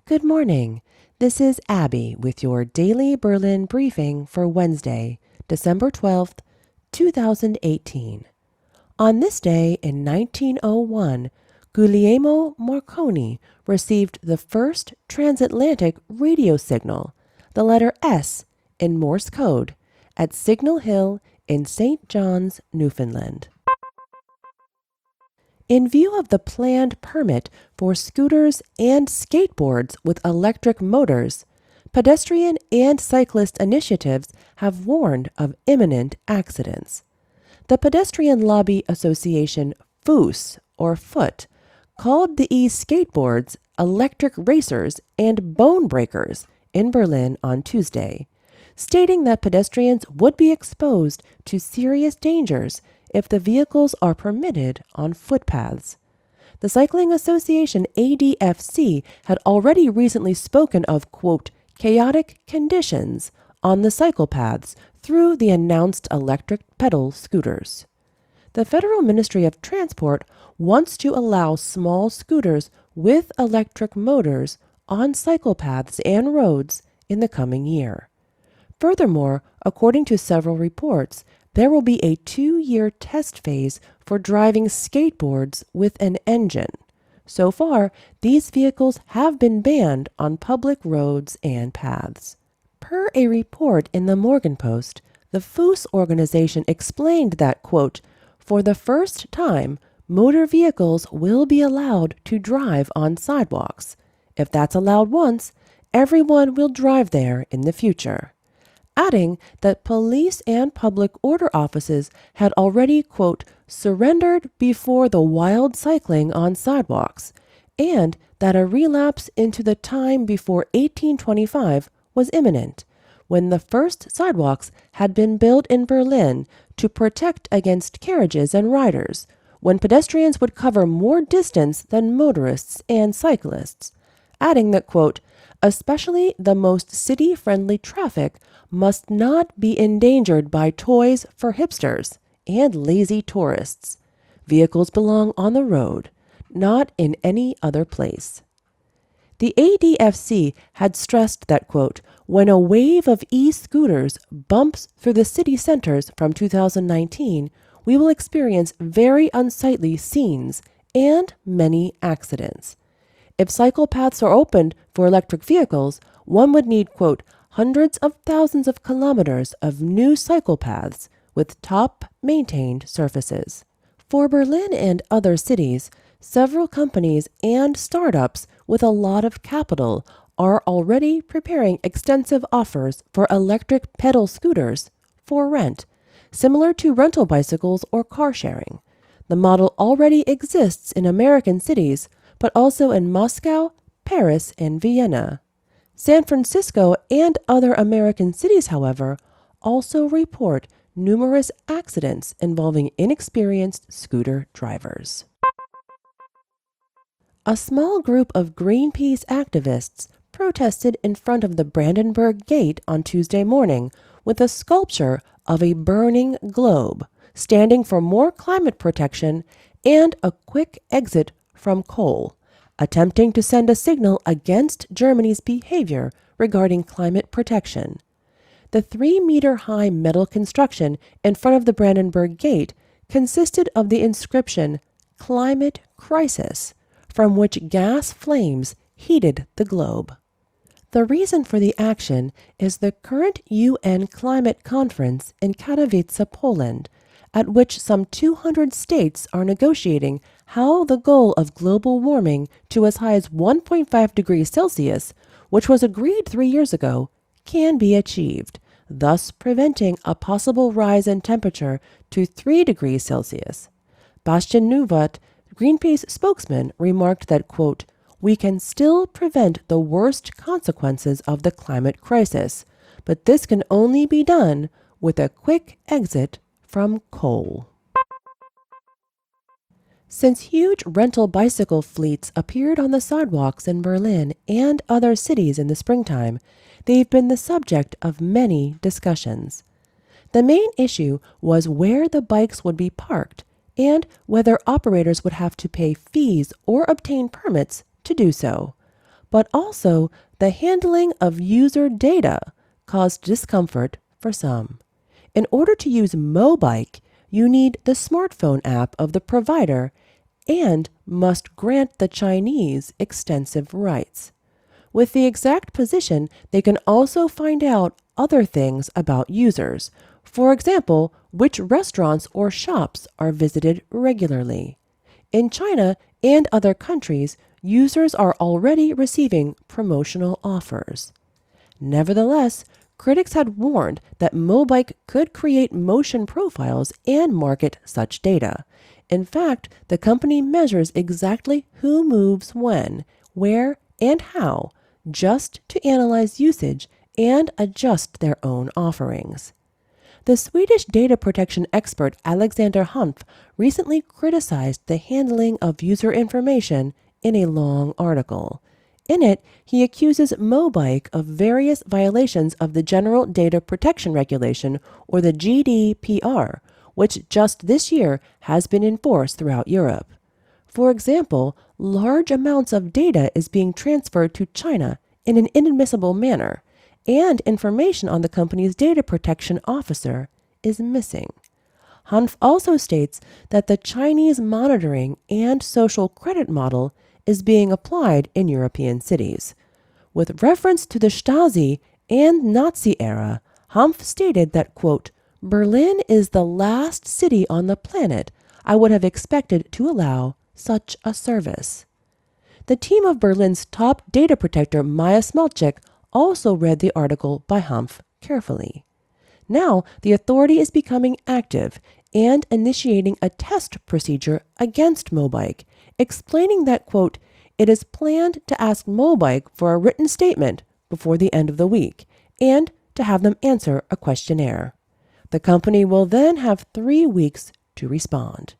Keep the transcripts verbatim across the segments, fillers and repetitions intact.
Good morning. This is Abby with your daily Berlin briefing for Wednesday, December twelfth, two thousand eighteen. On this day in nineteen oh one, Guglielmo Marconi received the first transatlantic radio signal, the letter S in Morse code, at Signal Hill in Saint John's, Newfoundland. In view of the planned permit for scooters and skateboards with electric motors, pedestrian and cyclist initiatives have warned of imminent accidents. The Pedestrian Lobby Association Fuß or Foot called the e-skateboards electric racers and bone breakers in Berlin on Tuesday, stating that pedestrians would be exposed to serious dangers if the vehicles are permitted on footpaths. The Cycling Association A D F C had already recently spoken of, quote, chaotic conditions on the cycle paths through the announced electric pedal scooters. The Federal Ministry of Transport wants to allow small scooters with electric motors on cycle paths and roads in the coming year. Furthermore, according to several reports, there will be a two-year test phase for driving skateboards with an engine. So far, these vehicles have been banned on public roads and paths. Per a report in the Morgenpost, the Fuß organization explained that, quote, for the first time, motor vehicles will be allowed to drive on sidewalks. If that's allowed once, everyone will drive there in the future. Adding that police and public order offices had already, quote, surrendered before the wild cycling on sidewalks, and that a relapse into the time before eighteen twenty-five was imminent, when the first sidewalks had been built in Berlin to protect against carriages and riders, when pedestrians would cover more distance than motorists and cyclists, adding that, quote, especially the most city-friendly traffic must not be endangered by toys for hipsters and lazy tourists. Vehicles belong on the road, not in any other place. The A D F C had stressed that, quote, when a wave of e-scooters bumps through the city centers from two thousand nineteen, we will experience very unsightly scenes and many accidents. If cycle paths are opened for electric vehicles, one would need, quote, hundreds of thousands of kilometers of new cycle paths with top-maintained surfaces. For Berlin and other cities, several companies and startups with a lot of capital are already preparing extensive offers for electric pedal scooters for rent, similar to rental bicycles or car sharing. The model already exists in American cities, but also in Moscow, Paris, and Vienna. San Francisco and other American cities, however, also report numerous accidents involving inexperienced scooter drivers. A small group of Greenpeace activists protested in front of the Brandenburg Gate on Tuesday morning with a sculpture of a burning globe, standing for more climate protection and a quick exit from coal, attempting to send a signal against Germany's behavior regarding climate protection. The three-meter-high metal construction in front of the Brandenburg Gate consisted of the inscription, Climate Crisis, from which gas flames heated the globe. The reason for the action is the current U N climate conference in Katowice, Poland, at which some two hundred states are negotiating how the goal of global warming to as high as one point five degrees Celsius, which was agreed three years ago, can be achieved, thus preventing a possible rise in temperature to three degrees Celsius. Bastian Nuvat, Greenpeace spokesman, remarked that, quote, we can still prevent the worst consequences of the climate crisis, but this can only be done with a quick exit from coal. Since huge rental bicycle fleets appeared on the sidewalks in Berlin and other cities in the springtime, they've been the subject of many discussions. The main issue was where the bikes would be parked and whether operators would have to pay fees or obtain permits to do so. but also the handling of user data caused discomfort for some. In order to use Mobike, you need the smartphone app of the provider and must grant the Chinese extensive rights. With the exact position, they can also find out other things about users. For example, which restaurants or shops are visited regularly. In China and other countries, users are already receiving promotional offers. Nevertheless, critics had warned that Mobike could create motion profiles and market such data. In fact, the company measures exactly who moves when, where, and how, just to analyze usage and adjust their own offerings. The Swedish data protection expert Alexander Humph recently criticized the handling of user information in a long article. In it, he accuses Mobike of various violations of the General Data Protection Regulation, or the G D P R, which just this year has been enforced throughout Europe. For example, large amounts of data is being transferred to China in an inadmissible manner, and information on the company's data protection officer is missing. Humph also states that the Chinese monitoring and social credit model is being applied in European cities. With reference to the Stasi and Nazi era, Humph stated that, quote, Berlin is the last city on the planet I would have expected to allow such a service. The team of Berlin's top data protector Maya Smelchik also read the article by Humph carefully. Now, the authority is becoming active and initiating a test procedure against Mobike, explaining that, quote, it is planned to ask Mobike for a written statement before the end of the week and to have them answer a questionnaire. The company will then have three weeks to respond.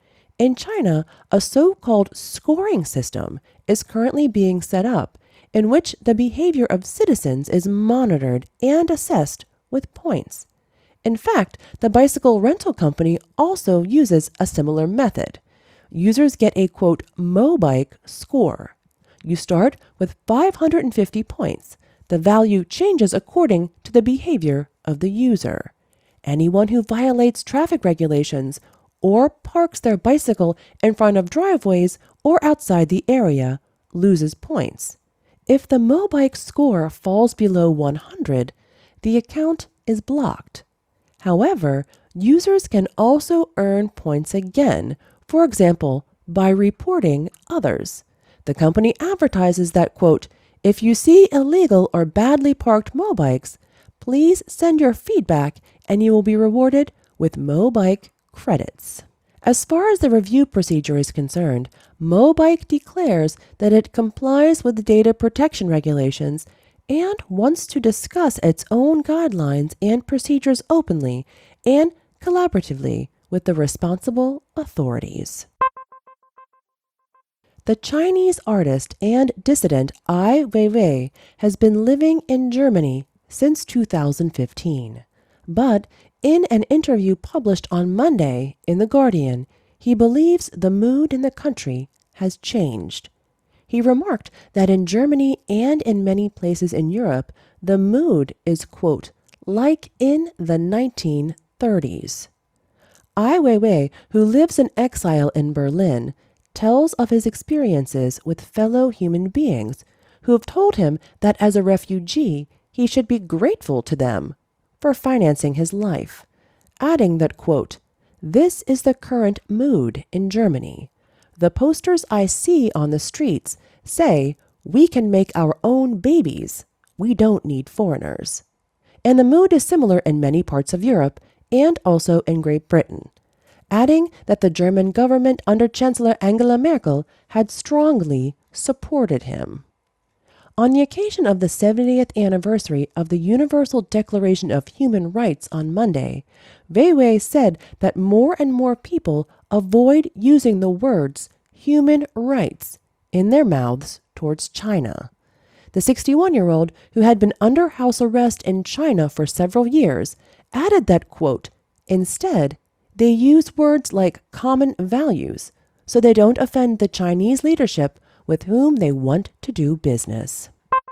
In China, a so-called scoring system is currently being set up in which the behavior of citizens is monitored and assessed with points. In fact, the bicycle rental company also uses a similar method. Users get a, quote, Mobike score. You start with five hundred fifty points. The value changes according to the behavior of the user. Anyone who violates traffic regulations or parks their bicycle in front of driveways or outside the area loses points. If the Mobike score falls below one hundred, the account is blocked. However, users can also earn points again, for example, by reporting others. The company advertises that, quote, if you see illegal or badly parked Mobikes, please send your feedback and you will be rewarded with Mobike credits. As far as the review procedure is concerned, Mobike declares that it complies with the data protection regulations and wants to discuss its own guidelines and procedures openly and collaboratively with the responsible authorities. The Chinese artist and dissident Ai Weiwei has been living in Germany since two thousand fifteen. But in an interview published on Monday in The Guardian, he believes the mood in the country has changed. He remarked that in Germany and in many places in Europe, the mood is, quote, like in the nineteen thirties. Ai Weiwei, who lives in exile in Berlin, tells of his experiences with fellow human beings who have told him that as a refugee, he should be grateful to them for financing his life, adding that, quote, this is the current mood in Germany. The posters I see on the streets say, we can make our own babies. We don't need foreigners. And the mood is similar in many parts of Europe and also in Great Britain, adding that the German government under Chancellor Angela Merkel had strongly supported him. On the occasion of the seventieth anniversary of the Universal Declaration of Human Rights on Monday, Weiwei said that more and more people avoid using the words human rights in their mouths towards China. The sixty-one-year-old, who had been under house arrest in China for several years, added that, quote, instead, they use words like common values so they don't offend the Chinese leadership with whom they want to do business.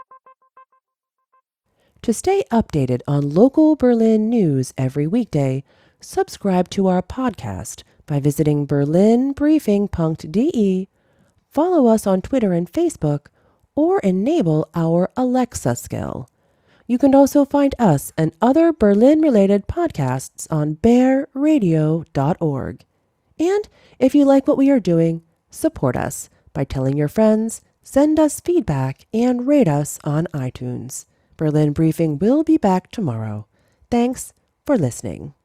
To stay updated on local Berlin news every weekday, subscribe to our podcast by visiting berlin briefing dot d e, follow us on Twitter and Facebook, or enable our Alexa skill. You can also find us and other Berlin-related podcasts on bear radio dot org. And if you like what we are doing, support us by telling your friends, send us feedback, and rate us on iTunes. Berlin Briefing will be back tomorrow. Thanks for listening.